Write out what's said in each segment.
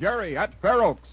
Jerry at Fair Oaks.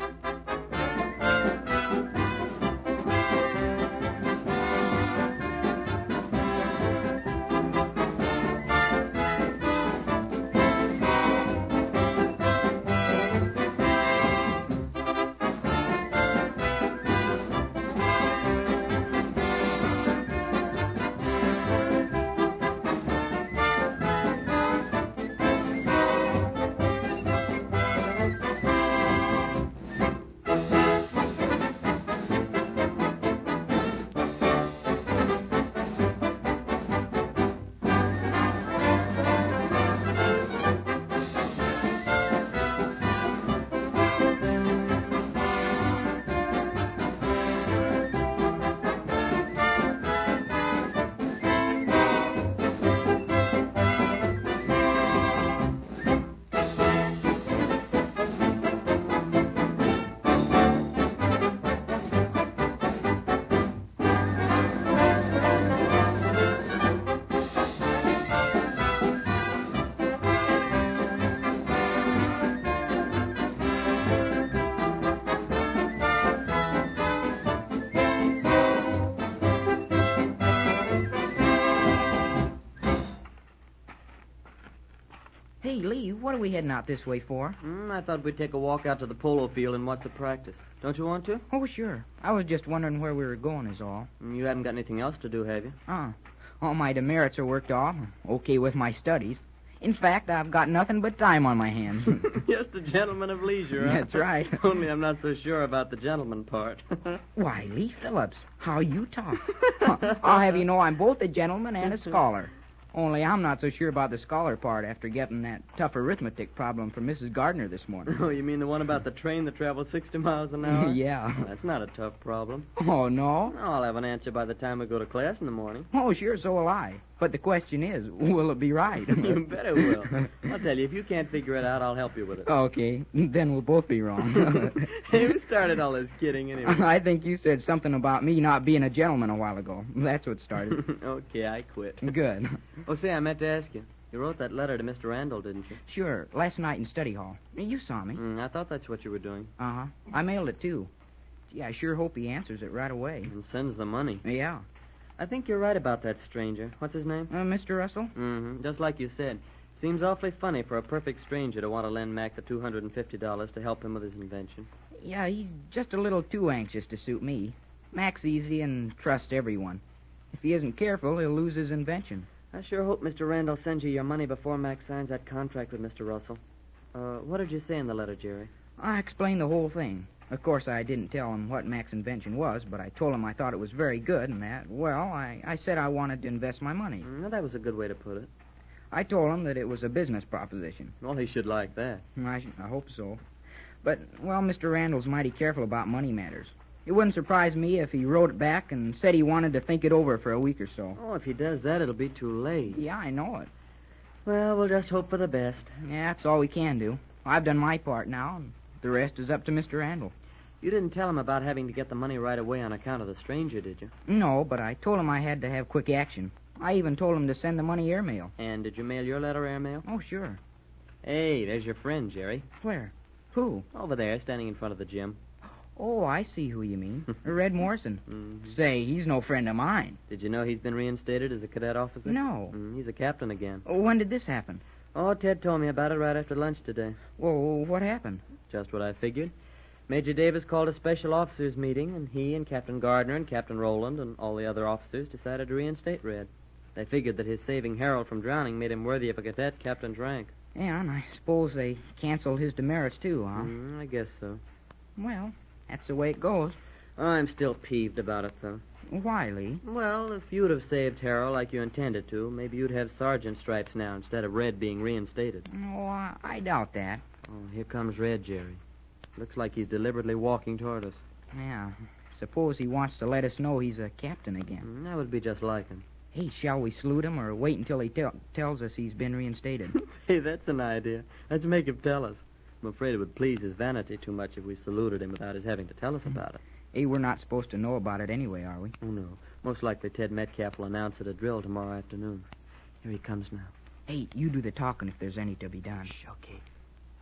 Hey, Lee, what are we heading out this way for? I thought we'd take a walk out to the polo field and watch the practice. Don't you want to? Oh, sure. I was just wondering where we were going is all. You haven't got anything else to do, have you? All my demerits are worked off. Okay with my studies. In fact, I've got nothing but time on my hands. Just a gentleman of leisure, huh? That's right. Only I'm not so sure about the gentleman part. Why, Lee Phillips, how you talk. I'll have you know I'm both a gentleman and a scholar. Only I'm not so sure about the scholar part after getting that tough arithmetic problem from Mrs. Gardner this morning. Oh, you mean the one about the train that travels 60 miles an hour? Yeah. That's not a tough problem. Oh, no? I'll have an answer by the time we go to class in the morning. Oh, sure, so will I. But the question is, will it be right? You bet it will. I'll tell you, if you can't figure it out, I'll help you with it. Okay, then we'll both be wrong. Hey, who started all this kidding anyway? I think you said something about me not being a gentleman a while ago. That's what started. Okay, I quit. Good. Oh, say, I meant to ask you. You wrote that letter to Mr. Randall, didn't you? Sure, last night in study hall. You saw me. I thought that's what you were doing. Uh-huh. I mailed it, too. Gee, I sure hope he answers it right away. And sends the money. Yeah. I think you're right about that stranger. What's his name? Mr. Russell? Mm-hmm. Just like you said. Seems awfully funny for a perfect stranger to want to lend Mac the $250 to help him with his invention. Yeah, he's just a little too anxious to suit me. Mac's easy and trusts everyone. If he isn't careful, he'll lose his invention. I sure hope Mr. Randall sends you your money before Mac signs that contract with Mr. Russell. What did you say in the letter, Jerry? I explained the whole thing. Of course, I didn't tell him what Mac's invention was, but I told him I thought it was very good and that, well, I said I wanted to invest my money. That was a good way to put it. I told him that it was a business proposition. Well, he should like that. I hope so. But, well, Mr. Randall's mighty careful about money matters. It wouldn't surprise me if he wrote it back and said he wanted to think it over for a week or so. Oh, if he does that, it'll be too late. Yeah, I know it. Well, we'll just hope for the best. Yeah, that's all we can do. I've done my part now, and the rest is up to Mr. Randall. You didn't tell him about having to get the money right away on account of the stranger, did you? No, but I told him I had to have quick action. I even told him to send the money airmail. And did you mail your letter airmail? Oh, sure. Hey, there's your friend, Jerry. Where? Who? Over there, standing in front of the gym. Oh, I see who you mean. Red Morrison. Mm-hmm. Say, he's no friend of mine. Did you know he's been reinstated as a cadet officer? No. He's a captain again. When did this happen? Oh, Ted told me about it right after lunch today. Well, what happened? Just what I figured. Major Davis called a special officers meeting, and he and Captain Gardner and Captain Rowland and all the other officers decided to reinstate Red. They figured that his saving Harold from drowning made him worthy of a cadet captain's rank. Yeah, and I suppose they canceled his demerits, too, huh? I guess so. Well, that's the way it goes. I'm still peeved about it, though. Why, Lee? Well, if you'd have saved Harold like you intended to, maybe you'd have sergeant stripes now instead of Red being reinstated. Oh, I doubt that. Oh, here comes Red, Jerry. Looks like he's deliberately walking toward us. Yeah. Suppose he wants to let us know he's a captain again. That would be just like him. Hey, shall we salute him or wait until he tells us he's been reinstated? Hey, that's an idea. Let's make him tell us. I'm afraid it would please his vanity too much if we saluted him without his having to tell us about it. Hey, we're not supposed to know about it anyway, are we? Oh, no. Most likely Ted Metcalf will announce at a drill tomorrow afternoon. Here he comes now. Hey, you do the talking if there's any to be done. Shh, okay.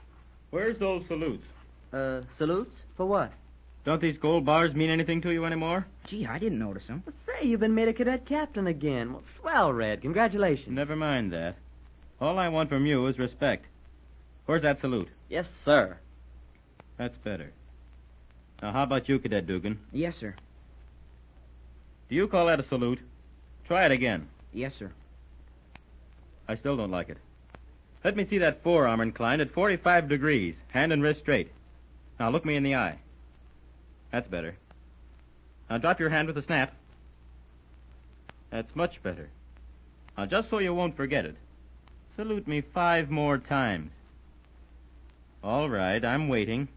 Where's those salutes? Salutes? For what? Don't these gold bars mean anything to you anymore? Gee, I didn't notice them. Well, say, you've been made a cadet captain again. Well, swell, Red. Congratulations. Never mind that. All I want from you is respect. Where's that salute? Yes, sir. That's better. Now, how about you, Cadet Dugan? Yes, sir. Do you call that a salute? Try it again. Yes, sir. I still don't like it. Let me see that forearm inclined at 45 degrees, hand and wrist straight. Now, look me in the eye. That's better. Now, drop your hand with a snap. That's much better. Now, just so you won't forget it, salute me 5 more times. All right, I'm waiting.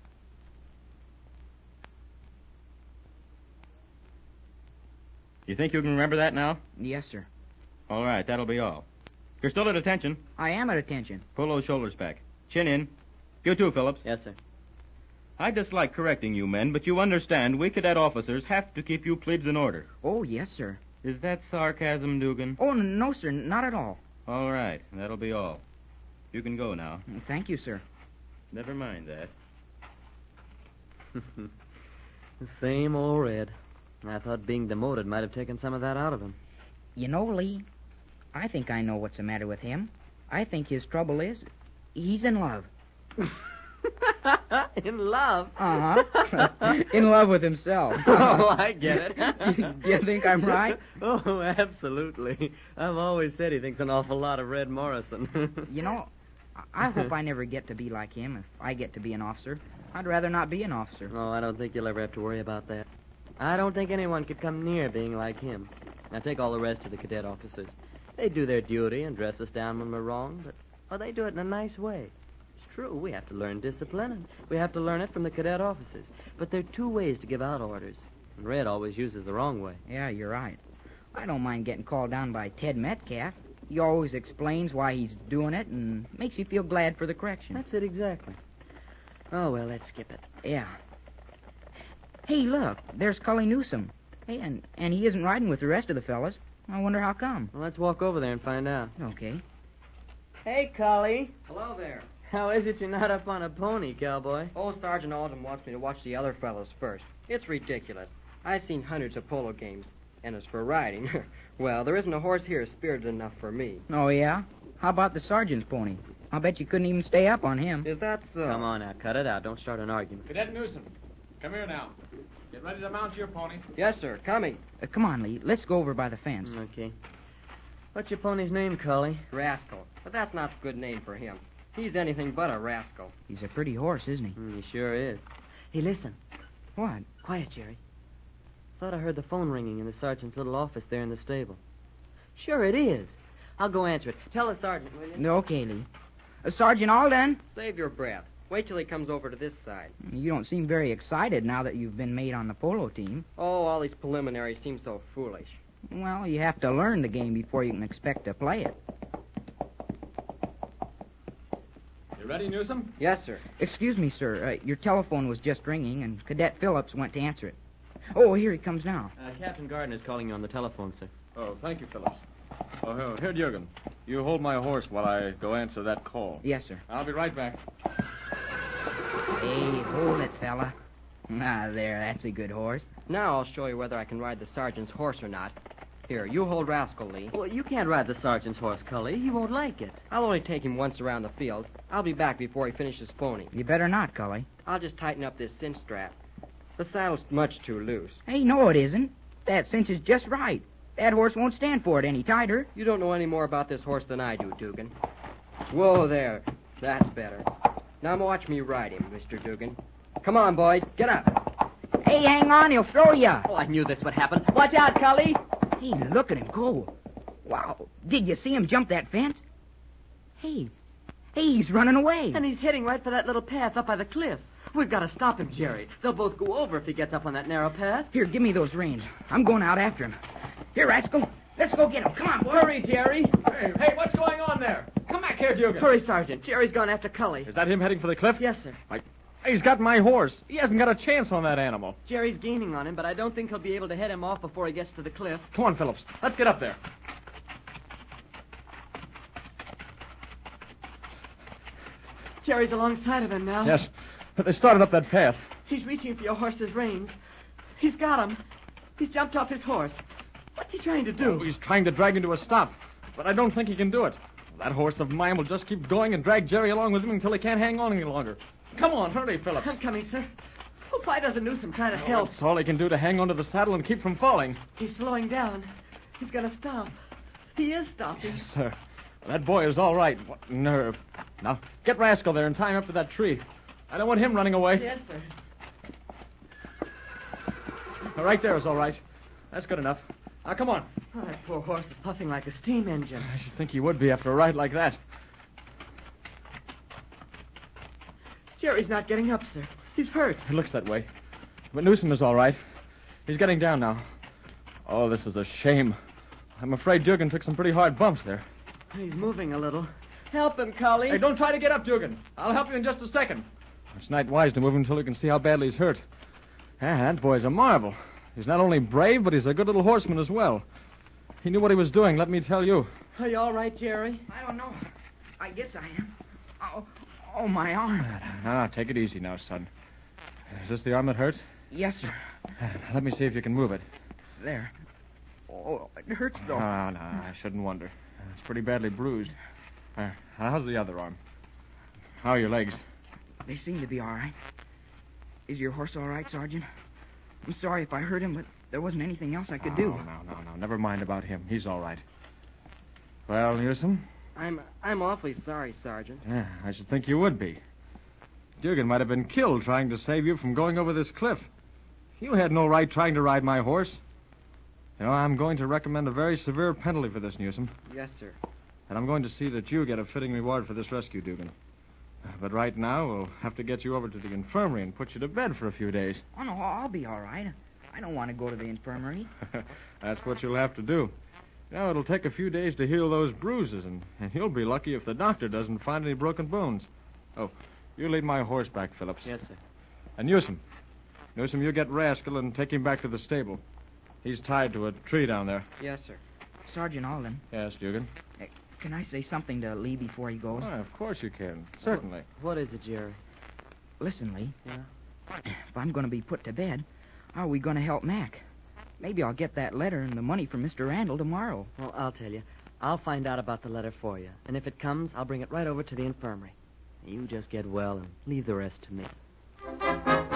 You think you can remember that now? Yes, sir. All right, that'll be all. You're still at attention. I am at attention. Pull those shoulders back. Chin in. You too, Phillips. Yes, sir. I dislike correcting you men, but you understand we cadet officers have to keep you plebes in order. Oh, yes, sir. Is that sarcasm, Dugan? Oh, no, sir, not at all. All right, that'll be all. You can go now. Thank you, sir. Never mind that. The same old Red. I thought being demoted might have taken some of that out of him. You know, Lee, I think I know what's the matter with him. I think his trouble is he's in love. In love? Uh-huh. In love with himself. Oh, I get it. Do you think I'm right? Oh, absolutely. I've always said he thinks an awful lot of Red Morrison. You know, I hope I never get to be like him if I get to be an officer. I'd rather not be an officer. Oh, I don't think you'll ever have to worry about that. I don't think anyone could come near being like him. Now, take all the rest of the cadet officers. They do their duty and dress us down when we're wrong, but they do it in a nice way. It's true, we have to learn discipline, and we have to learn it from the cadet officers. But there are 2 ways to give out orders, and Red always uses the wrong way. Yeah, you're right. I don't mind getting called down by Ted Metcalf. He always explains why he's doing it and makes you feel glad for the correction. That's it exactly. Oh, well, let's skip it. Yeah. Hey, look, there's Cully Newsom. Hey, and he isn't riding with the rest of the fellas. I wonder how come. Well, let's walk over there and find out. Okay. Hey, Cully. Hello there. How is it you're not up on a pony, cowboy? Oh, Sergeant Alden wants me to watch the other fellows first. It's ridiculous. I've seen hundreds of polo games. And as for riding, well, there isn't a horse here spirited enough for me. Oh, yeah? How about the sergeant's pony? I'll bet you couldn't even stay up on him. Is that so? Come on now, cut it out. Don't start an argument. Cadet Newsom, come here now. Get ready to mount your pony. Yes, sir. Coming. Come on, Lee. Let's go over by the fence. Okay. What's your pony's name, Cully? Rascal. But that's not a good name for him. He's anything but a rascal. He's a pretty horse, isn't he? He sure is. Hey, listen. What? Quiet, Jerry. Thought I heard the phone ringing in the sergeant's little office there in the stable. Sure it is. I'll go answer it. Tell the sergeant, will you? Okay, Lee. Sergeant Alden? Save your breath. Wait till he comes over to this side. You don't seem very excited now that you've been made on the polo team. Oh, all these preliminaries seem so foolish. Well, you have to learn the game before you can expect to play it. You ready, Newsom? Yes, sir. Excuse me, sir. Your telephone was just ringing, and Cadet Phillips went to answer it. Oh, here he comes now. Captain Gardner's calling you on the telephone, sir. Oh, thank you, Phillips. Oh, here, Jurgen. You hold my horse while I go answer that call. Yes, sir. I'll be right back. Hey, hold it, fella. Ah, there, that's a good horse. Now I'll show you whether I can ride the sergeant's horse or not. Here, you hold Rascal, Lee. Well, you can't ride the sergeant's horse, Cully. He won't like it. I'll only take him once around the field. I'll be back before he finishes phoning. You better not, Cully. I'll just tighten up this cinch strap. The saddle's much too loose. Hey, no, it isn't. That cinch is just right. That horse won't stand for it any tighter. You don't know any more about this horse than I do, Dugan. Whoa there. That's better. Now watch me ride him, Mr. Dugan. Come on, boy. Get up. Hey, hang on, he'll throw you. Oh, I knew this would happen. Watch out, Cully. Hey, look at him go. Wow. Did you see him jump that fence? Hey, he's running away. And he's heading right for that little path up by the cliff. We've got to stop him, Jerry. They'll both go over if he gets up on that narrow path. Here, give me those reins. I'm going out after him. Here, Rascal. Let's go get him. Come on, boy. Hurry, Jerry. Hey, what's going on there? Come back here, Jurgen. Hurry, Sergeant. Jerry's gone after Cully. Is that him heading for the cliff? Yes, sir. He's got my horse. He hasn't got a chance on that animal. Jerry's gaining on him, but I don't think he'll be able to head him off before he gets to the cliff. Come on, Phillips. Let's get up there. Jerry's alongside of him now. Yes, but they started up that path. He's reaching for your horse's reins. He's got him. He's jumped off his horse. What's he trying to do? Oh, he's trying to drag him to a stop, but I don't think he can do it. That horse of mine will just keep going and drag Jerry along with him until he can't hang on any longer. Come on, hurry, Phillips. I'm coming, sir. Oh, why doesn't Newsom try to help? That's all he can do to hang onto the saddle and keep from falling. He's slowing down. He's going to stop. He is stopping. Yes, sir. That boy is all right. What nerve. Now, get Rascal there and tie him up to that tree. I don't want him running away. Yes, sir. Right there is all right. That's good enough. Now, come on. Oh, that poor horse is puffing like a steam engine. I should think he would be after a ride like that. Jerry's not getting up, sir. He's hurt. It looks that way. But Newsom is all right. He's getting down now. Oh, this is a shame. I'm afraid Dugan took some pretty hard bumps there. He's moving a little. Help him, Cully. Hey, don't try to get up, Dugan. I'll help you in just a second. It's not wise to move him until you can see how badly he's hurt. That boy's a marvel. He's not only brave, but he's a good little horseman as well. He knew what he was doing, let me tell you. Are you all right, Jerry? I don't know. I guess I am. Oh, my arm. Take it easy now, son. Is this the arm that hurts? Yes, sir. Let me see if you can move it. There. Oh, it hurts, though. No, I shouldn't wonder. It's pretty badly bruised. How's the other arm? How are your legs? They seem to be all right. Is your horse all right, Sergeant? I'm sorry if I hurt him, but there wasn't anything else I could do. No. Never mind about him. He's all right. Well, Newsom? I'm awfully sorry, Sergeant. Yeah, I should think you would be. Dugan might have been killed trying to save you from going over this cliff. You had no right trying to ride my horse. You know, I'm going to recommend a very severe penalty for this, Newsom. Yes, sir. And I'm going to see that you get a fitting reward for this rescue, Dugan. But right now, we'll have to get you over to the infirmary and put you to bed for a few days. Oh, no, I'll be all right. I don't want to go to the infirmary. That's what you'll have to do. Now, it'll take a few days to heal those bruises, and you'll be lucky if the doctor doesn't find any broken bones. Oh, you lead my horse back, Phillips. Yes, sir. And Newsom, you get Rascal and take him back to the stable. He's tied to a tree down there. Yes, sir. Sergeant Alden, Yes, Dugan? can I say something to Lee before he goes? Oh, of course you can. Certainly. What is it, Jerry? Listen, Lee. Yeah? If I'm going to be put to bed, how are we going to help Mac? Maybe I'll get that letter and the money from Mr. Randall tomorrow. Well, I'll tell you. I'll find out about the letter for you. And if it comes, I'll bring it right over to the infirmary. You just get well and leave the rest to me.